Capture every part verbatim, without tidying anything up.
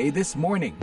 A This Morning.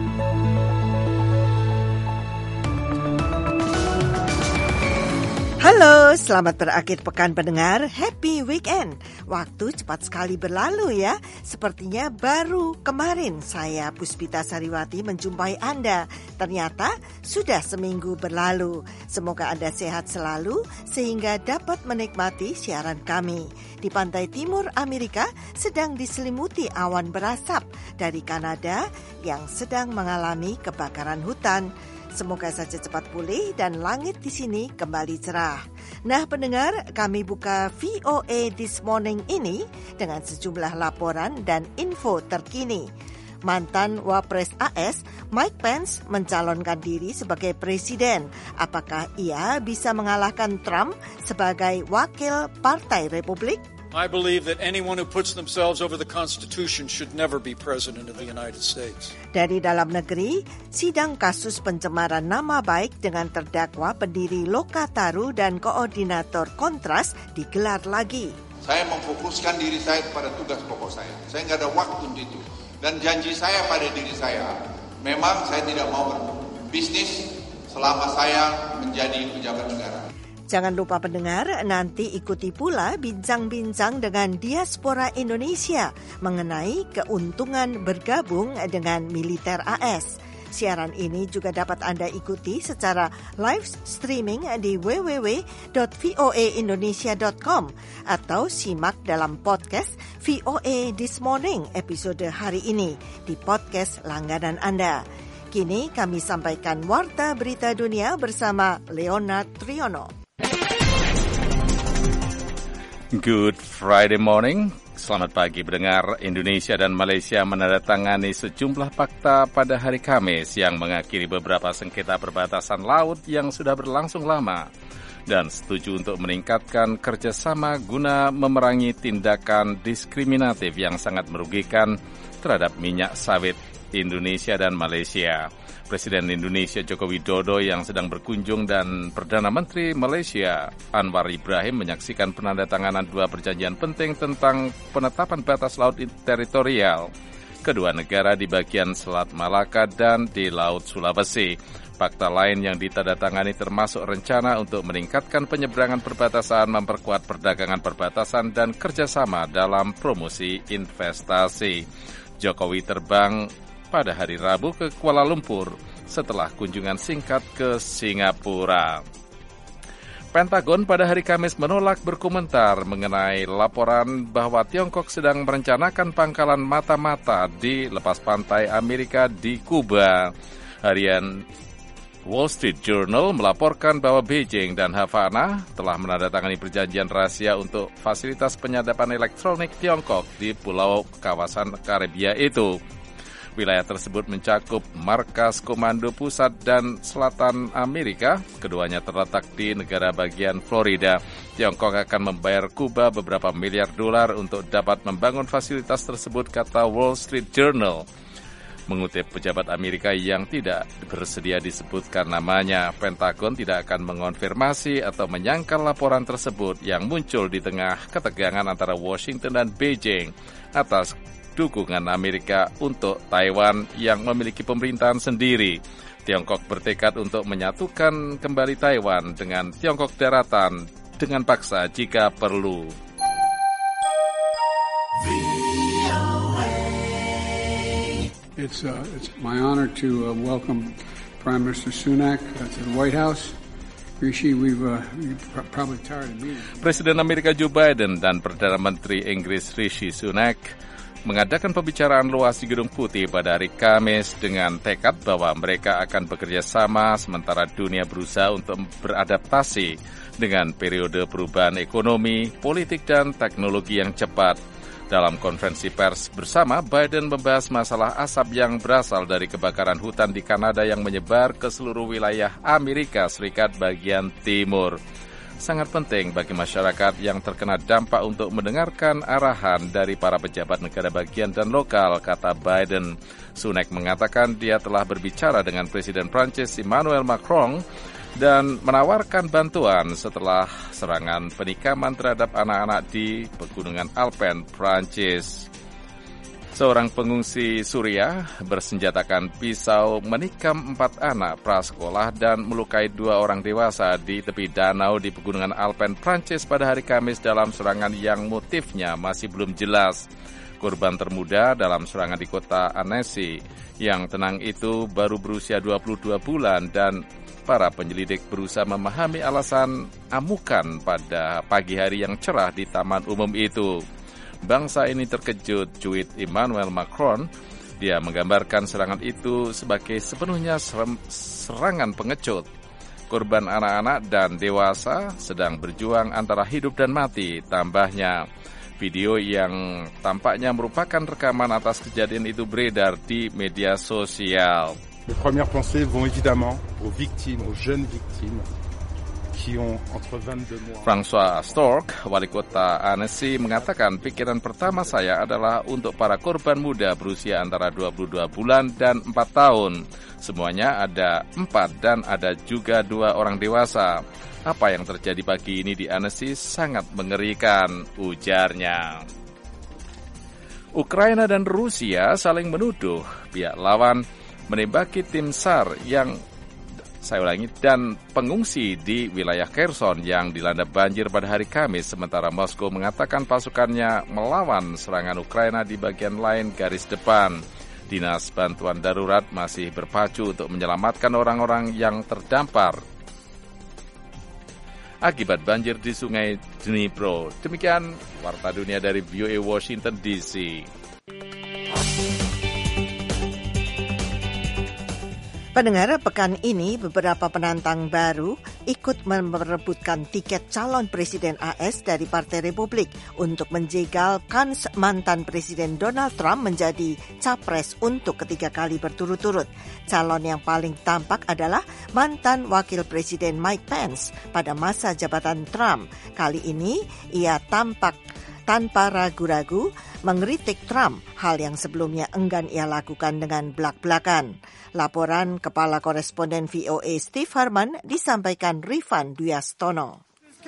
Halo, selamat berakhir pekan pendengar. Happy weekend. Waktu cepat sekali berlalu ya. Sepertinya baru kemarin saya Puspita Sariwati menjumpai Anda. Ternyata sudah seminggu berlalu. Semoga Anda sehat selalu sehingga dapat menikmati siaran kami. Di pantai timur Amerika sedang diselimuti awan berasap dari Kanada yang sedang mengalami kebakaran hutan. Semoga saja cepat pulih dan langit di sini kembali cerah. Nah pendengar, kami buka V O A This Morning ini dengan sejumlah laporan dan info terkini. Mantan Wapres A S, Mike Pence, mencalonkan diri sebagai presiden. Apakah ia bisa mengalahkan Trump sebagai wakil Partai Republik? I believe that anyone who puts themselves over the Constitution should never be president of the United States. Dari dalam negeri, sidang kasus pencemaran nama baik dengan terdakwa pendiri Lokataru dan koordinator Kontras digelar lagi. Saya memfokuskan diri saya kepada tugas pokok saya. Saya nggak ada waktu untuk itu. Dan janji saya pada diri saya, memang saya tidak mau berbisnis selama saya menjadi pejabat negara. Jangan lupa pendengar, nanti ikuti pula bincang-bincang dengan diaspora Indonesia mengenai keuntungan bergabung dengan militer A S. Siaran ini juga dapat Anda ikuti secara live streaming di w w w dot v o a indonesia dot com atau simak dalam podcast V O A This Morning episode hari ini di podcast langganan Anda. Kini kami sampaikan warta berita dunia bersama Leonard Triono. Good Friday morning. Selamat pagi pendengar. Indonesia dan Malaysia menandatangani sejumlah fakta pada hari Kamis yang mengakhiri beberapa sengketa perbatasan laut yang sudah berlangsung lama dan setuju untuk meningkatkan kerjasama guna memerangi tindakan diskriminatif yang sangat merugikan terhadap minyak sawit Indonesia dan Malaysia. Presiden Indonesia Joko Widodo yang sedang berkunjung dan Perdana Menteri Malaysia Anwar Ibrahim menyaksikan penandatanganan dua perjanjian penting tentang penetapan batas laut teritorial kedua negara di bagian Selat Malaka dan di Laut Sulawesi. Fakta lain yang ditandatangani termasuk rencana untuk meningkatkan penyeberangan perbatasan, memperkuat perdagangan perbatasan, dan kerjasama dalam promosi investasi. Jokowi terbang pada hari Rabu ke Kuala Lumpur setelah kunjungan singkat ke Singapura. Pentagon pada hari Kamis menolak berkomentar mengenai laporan bahwa Tiongkok sedang merencanakan pangkalan mata-mata di lepas pantai Amerika di Kuba. Harian Wall Street Journal melaporkan bahwa Beijing dan Havana telah menandatangani perjanjian rahasia untuk fasilitas penyadapan elektronik Tiongkok di pulau kawasan Karibia itu. Wilayah tersebut mencakup markas Komando Pusat dan Selatan Amerika. Keduanya terletak di negara bagian Florida. Tiongkok akan membayar Kuba beberapa miliar dolar untuk dapat membangun fasilitas tersebut, kata Wall Street Journal. Mengutip pejabat Amerika yang tidak bersedia disebutkan namanya, Pentagon tidak akan mengonfirmasi atau menyangkal laporan tersebut yang muncul di tengah ketegangan antara Washington dan Beijing atas dukungan Amerika untuk Taiwan yang memiliki pemerintahan sendiri. Tiongkok bertekad untuk menyatukan kembali Taiwan dengan Tiongkok daratan dengan paksa jika perlu. It's, uh, it's my honor to uh, welcome Prime Minister Sunak uh, to the White House. Rishi, we've, uh, we've probably tired of meeting. Presiden Amerika Joe Biden dan Perdana Menteri Inggris Rishi Sunak mengadakan pembicaraan luas di Gedung Putih pada hari Kamis dengan tekad bahwa mereka akan bekerja sama sementara dunia berusaha untuk beradaptasi dengan periode perubahan ekonomi, politik, dan teknologi yang cepat. Dalam konferensi pers bersama, Biden membahas masalah asap yang berasal dari kebakaran hutan di Kanada yang menyebar ke seluruh wilayah Amerika Serikat bagian timur. Sangat penting bagi masyarakat yang terkena dampak untuk mendengarkan arahan dari para pejabat negara bagian dan lokal, kata Biden. Sunak mengatakan dia telah berbicara dengan Presiden Prancis Emmanuel Macron dan menawarkan bantuan setelah serangan penikaman terhadap anak-anak di Pegunungan Alpen, Prancis. Seorang pengungsi Suriah bersenjatakan pisau menikam empat anak prasekolah dan melukai dua orang dewasa di tepi danau di pegunungan Alpen, Prancis pada hari Kamis dalam serangan yang motifnya masih belum jelas. Korban termuda dalam serangan di kota Annecy yang tenang itu baru berusia dua puluh dua bulan dan para penyelidik berusaha memahami alasan amukan pada pagi hari yang cerah di taman umum itu. Bangsa ini terkejut, cuit Emmanuel Macron. Dia menggambarkan serangan itu sebagai sepenuhnya serangan pengecut. Korban anak-anak dan dewasa sedang berjuang antara hidup dan mati, tambahnya. Video yang tampaknya merupakan rekaman atas kejadian itu beredar di media sosial. Les premières pensées vont évidemment aux victimes, aux jeunes victimes. François Stork, wali kota Annecy, mengatakan pikiran pertama saya adalah untuk para korban muda berusia antara dua puluh dua bulan dan empat tahun. Semuanya ada empat dan ada juga dua orang dewasa. Apa yang terjadi pagi ini di Annecy sangat mengerikan, ujarnya. Ukraina dan Rusia saling menuduh pihak lawan menembaki tim S A R yang Saya ulangi, dan pengungsi di wilayah Kherson yang dilanda banjir pada hari Kamis, sementara Moskow mengatakan pasukannya melawan serangan Ukraina di bagian lain garis depan. Dinas Bantuan Darurat masih berpacu untuk menyelamatkan orang-orang yang terdampar akibat banjir di Sungai Dnipro. Demikian Warta Dunia dari V O A Washington D C. Pendengar, pekan ini beberapa penantang baru ikut merebutkan tiket calon Presiden A S dari Partai Republik untuk menjegal kans mantan Presiden Donald Trump menjadi capres untuk ketiga kali berturut-turut. Calon yang paling tampak adalah mantan Wakil Presiden Mike Pence pada masa jabatan Trump. Kali ini ia tampak tanpa ragu-ragu mengkritik Trump, hal yang sebelumnya enggan ia lakukan dengan belak-belakan. Laporan Kepala Koresponden V O A Steve Herman disampaikan Rifan Duyastono.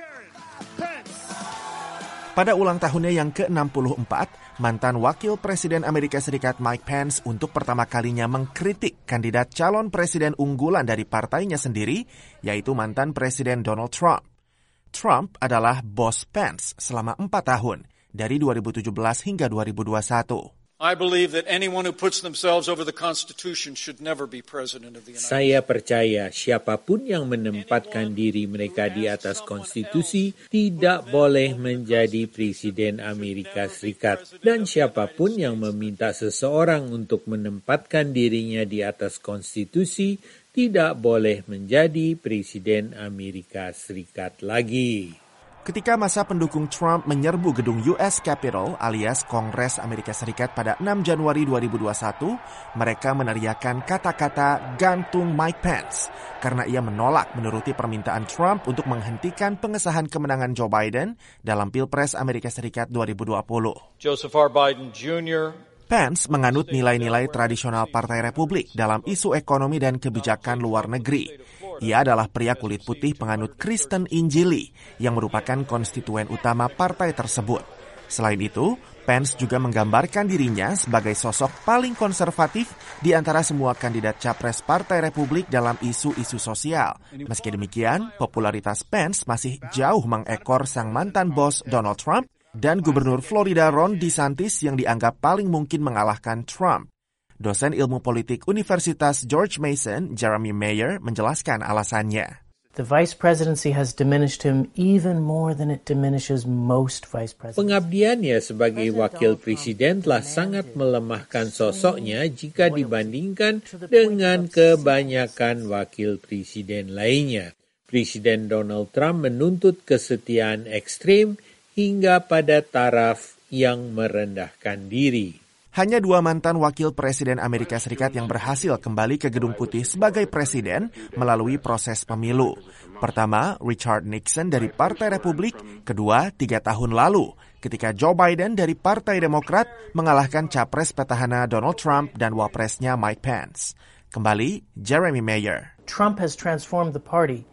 Pada ulang tahunnya yang ke enam puluh empat, mantan Wakil Presiden Amerika Serikat Mike Pence untuk pertama kalinya mengkritik kandidat calon presiden unggulan dari partainya sendiri, yaitu mantan Presiden Donald Trump. Trump adalah bos Pence selama empat tahun, dari dua ribu tujuh belas hingga dua ribu dua puluh satu. I believe that anyone who puts themselves over the Constitution should never be president of the United States. Saya percaya siapapun yang menempatkan diri mereka di atas konstitusi tidak boleh menjadi presiden Amerika Serikat. Dan siapapun yang meminta seseorang untuk menempatkan dirinya di atas konstitusi tidak boleh menjadi presiden Amerika Serikat lagi. Ketika masa pendukung Trump menyerbu gedung U S Capitol alias Kongres Amerika Serikat pada enam Januari dua ribu dua puluh satu, mereka meneriakan kata-kata gantung Mike Pence karena ia menolak menuruti permintaan Trump untuk menghentikan pengesahan kemenangan Joe Biden dalam Pilpres Amerika Serikat dua ribu dua puluh. Joseph R. Biden Junior Pence menganut nilai-nilai tradisional Partai Republik dalam isu ekonomi dan kebijakan luar negeri. Ia adalah pria kulit putih penganut Kristen Injili yang merupakan konstituen utama partai tersebut. Selain itu, Pence juga menggambarkan dirinya sebagai sosok paling konservatif di antara semua kandidat capres Partai Republik dalam isu-isu sosial. Meski demikian, popularitas Pence masih jauh mengekor sang mantan bos Donald Trump dan Gubernur Florida Ron DeSantis yang dianggap paling mungkin mengalahkan Trump. Dosen ilmu politik Universitas George Mason, Jeremy Mayer, menjelaskan alasannya. The vice presidency has diminished him even more than it diminishes most vice presidents. Pengabdiannya sebagai wakil presiden telah sangat melemahkan sosoknya jika dibandingkan dengan kebanyakan wakil presiden lainnya. Presiden Donald Trump menuntut kesetiaan ekstrim hingga pada taraf yang merendahkan diri. Hanya dua mantan wakil presiden Amerika Serikat yang berhasil kembali ke Gedung Putih sebagai presiden melalui proses pemilu. Pertama, Richard Nixon dari Partai Republik, kedua, tiga tahun lalu, ketika Joe Biden dari Partai Demokrat mengalahkan capres petahana Donald Trump dan wapresnya Mike Pence. Kembali, Jeremy Mayer. Trump has transformed the party.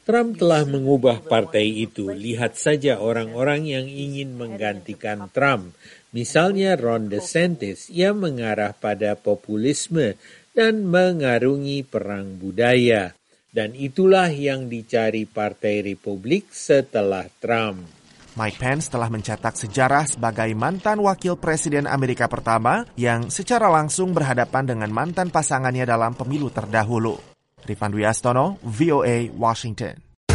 Trump telah mengubah partai itu. Lihat saja orang-orang yang ingin menggantikan Trump. Misalnya Ron DeSantis, ia mengarah pada populisme dan mengarungi perang budaya. Dan itulah yang dicari Partai Republik setelah Trump. Mike Pence telah mencetak sejarah sebagai mantan wakil presiden Amerika pertama yang secara langsung berhadapan dengan mantan pasangannya dalam pemilu terdahulu. Rifan Dwi Astono, V O A, Washington.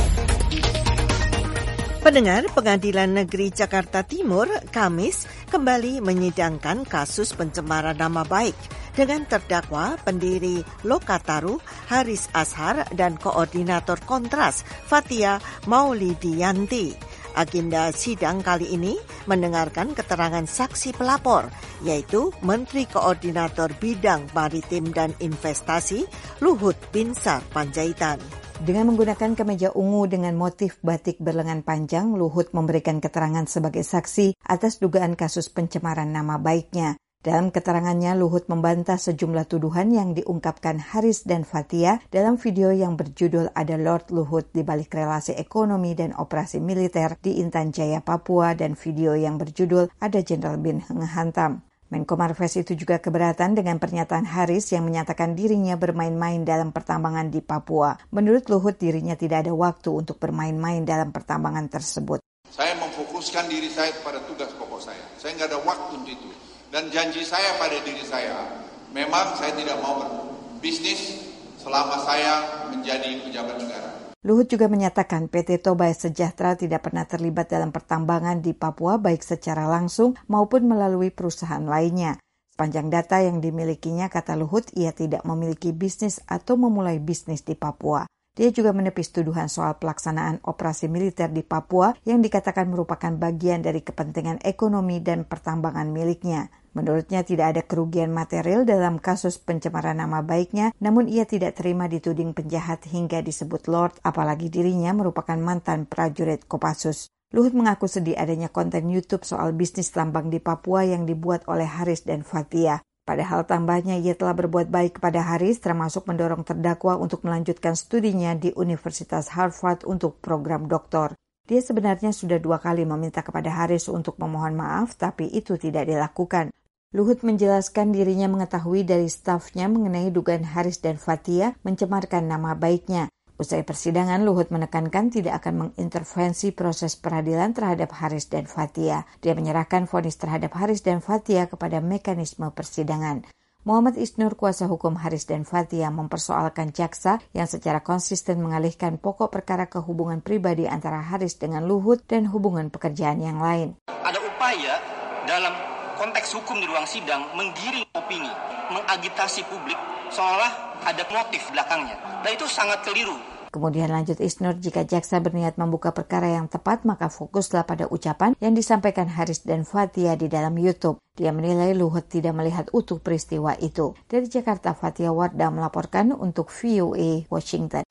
Pendengar, Pengadilan Negeri Jakarta Timur, Kamis, kembali menyidangkan kasus pencemaran nama baik dengan terdakwa pendiri Lokataru, Haris Azhar, dan koordinator Kontras, Fathia Maulidiyanti. Agenda sidang kali ini mendengarkan keterangan saksi pelapor, yaitu Menteri Koordinator Bidang Maritim dan Investasi, Luhut Binsar Panjaitan. Dengan menggunakan kemeja ungu dengan motif batik berlengan panjang, Luhut memberikan keterangan sebagai saksi atas dugaan kasus pencemaran nama baiknya. Dalam keterangannya, Luhut membantah sejumlah tuduhan yang diungkapkan Haris dan Fathia dalam video yang berjudul Ada Lord Luhut di balik relasi ekonomi dan operasi militer di Intan Jaya, Papua, dan video yang berjudul Ada Jenderal Bin Ngehantam. Menko Marves itu juga keberatan dengan pernyataan Haris yang menyatakan dirinya bermain-main dalam pertambangan di Papua. Menurut Luhut, dirinya tidak ada waktu untuk bermain-main dalam pertambangan tersebut. Saya memfokuskan diri saya pada tugas pokok saya. Saya nggak ada waktu untuk itu. Dan janji saya pada diri saya, memang saya tidak mau berbisnis selama saya menjadi pejabat negara. Luhut juga menyatakan P T Toba Sejahtera tidak pernah terlibat dalam pertambangan di Papua baik secara langsung maupun melalui perusahaan lainnya. Sepanjang data yang dimilikinya, kata Luhut, ia tidak memiliki bisnis atau memulai bisnis di Papua. Dia juga menepis tuduhan soal pelaksanaan operasi militer di Papua yang dikatakan merupakan bagian dari kepentingan ekonomi dan pertambangan miliknya. Menurutnya tidak ada kerugian material dalam kasus pencemaran nama baiknya, namun ia tidak terima dituding penjahat hingga disebut Lord, apalagi dirinya merupakan mantan prajurit Kopassus. Luhut mengaku sedih adanya konten YouTube soal bisnis tambang di Papua yang dibuat oleh Haris dan Fathia. Padahal tambahnya ia telah berbuat baik kepada Haris, termasuk mendorong terdakwa untuk melanjutkan studinya di Universitas Harvard untuk program doktor. Dia sebenarnya sudah dua kali meminta kepada Haris untuk memohon maaf, tapi itu tidak dilakukan. Luhut menjelaskan dirinya mengetahui dari stafnya mengenai dugaan Haris dan Fathia mencemarkan nama baiknya. Usai persidangan, Luhut menekankan tidak akan mengintervensi proses peradilan terhadap Haris dan Fathia. Dia menyerahkan vonis terhadap Haris dan Fathia kepada mekanisme persidangan. Muhammad Isnur, kuasa hukum Haris dan Fathia, mempersoalkan jaksa yang secara konsisten mengalihkan pokok perkara ke hubungan pribadi antara Haris dengan Luhut dan hubungan pekerjaan yang lain. Ada upaya dalam konteks hukum di ruang sidang menggiring opini, mengagitasi publik seolah ada motif belakangnya. Dan itu sangat keliru. Kemudian lanjut Isnur, jika jaksa berniat membuka perkara yang tepat, maka fokuslah pada ucapan yang disampaikan Haris dan Fathia di dalam YouTube. Dia menilai Luhut tidak melihat utuh peristiwa itu. Dari Jakarta, Fathia Wardah melaporkan untuk V O A Washington.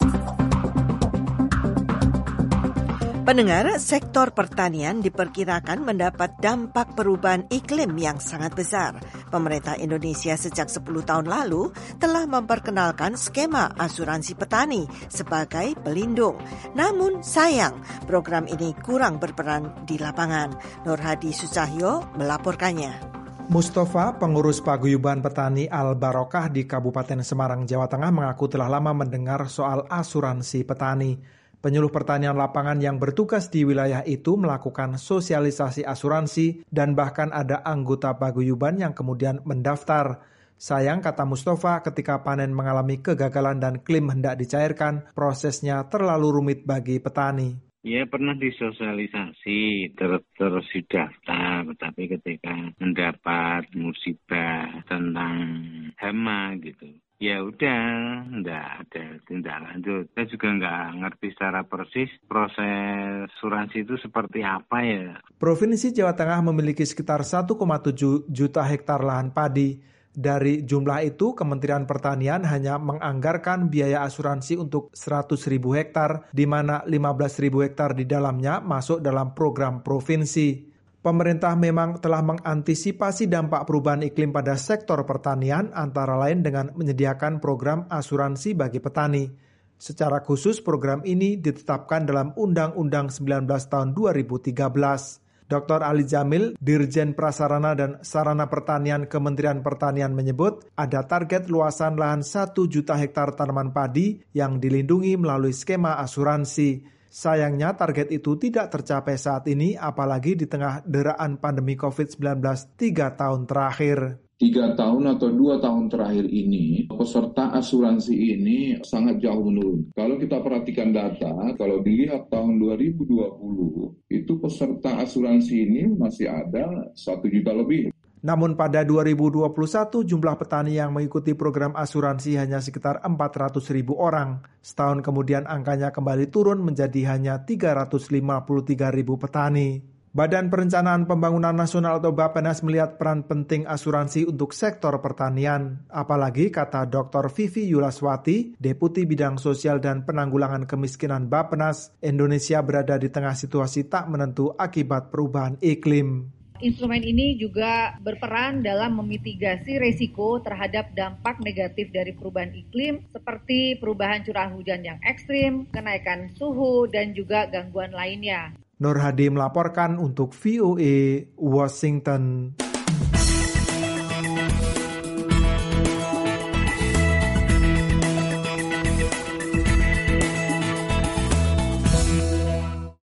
Pendengar, sektor pertanian diperkirakan mendapat dampak perubahan iklim yang sangat besar. Pemerintah Indonesia sejak sepuluh tahun lalu telah memperkenalkan skema asuransi petani sebagai pelindung. Namun sayang, program ini kurang berperan di lapangan. Nur Hadi Susahyo melaporkannya. Mustafa, pengurus paguyuban petani Al Barokah di Kabupaten Semarang, Jawa Tengah, mengaku telah lama mendengar soal asuransi petani. Penyuluh pertanian lapangan yang bertugas di wilayah itu melakukan sosialisasi asuransi dan bahkan ada anggota paguyuban yang kemudian mendaftar. Sayang, kata Mustafa, ketika panen mengalami kegagalan dan klaim hendak dicairkan, prosesnya terlalu rumit bagi petani. Ya, pernah disosialisasi, ter- terus didaftar, tapi ketika mendapat musibah tentang hama gitu, ya udah, enggak ada tindak lanjut. Saya juga enggak ngerti secara persis proses asuransi itu seperti apa ya. Provinsi Jawa Tengah memiliki sekitar satu koma tujuh juta hektar lahan padi. Dari jumlah itu, Kementerian Pertanian hanya menganggarkan biaya asuransi untuk seratus ribu hektar, di mana lima belas ribu hektar di dalamnya masuk dalam program provinsi. Pemerintah memang telah mengantisipasi dampak perubahan iklim pada sektor pertanian, antara lain dengan menyediakan program asuransi bagi petani. Secara khusus program ini ditetapkan dalam Undang-Undang sembilan belas tahun dua ribu tiga belas. Doktor Ali Jamil, Dirjen Prasarana dan Sarana Pertanian Kementerian Pertanian menyebut ada target luasan lahan satu juta hektar tanaman padi yang dilindungi melalui skema asuransi. Sayangnya target itu tidak tercapai saat ini, apalagi di tengah deraan pandemi covid sembilan belas tiga tahun terakhir. Tiga tahun atau dua tahun terakhir ini, peserta asuransi ini sangat jauh menurun. Kalau kita perhatikan data, kalau dilihat tahun dua ribu dua puluh, itu peserta asuransi ini masih ada satu juta lebih. Namun pada dua ribu dua puluh satu, jumlah petani yang mengikuti program asuransi hanya sekitar empat ratus ribu orang. Setahun kemudian angkanya kembali turun menjadi hanya tiga ratus lima puluh tiga ribu petani. Badan Perencanaan Pembangunan Nasional atau Bappenas melihat peran penting asuransi untuk sektor pertanian. Apalagi kata Doktor Vivi Yulaswati, Deputi Bidang Sosial dan Penanggulangan Kemiskinan Bappenas, Indonesia berada di tengah situasi tak menentu akibat perubahan iklim. Instrumen ini juga berperan dalam memitigasi resiko terhadap dampak negatif dari perubahan iklim seperti perubahan curah hujan yang ekstrim, kenaikan suhu, dan juga gangguan lainnya. Nur Hadi melaporkan untuk V O A Washington.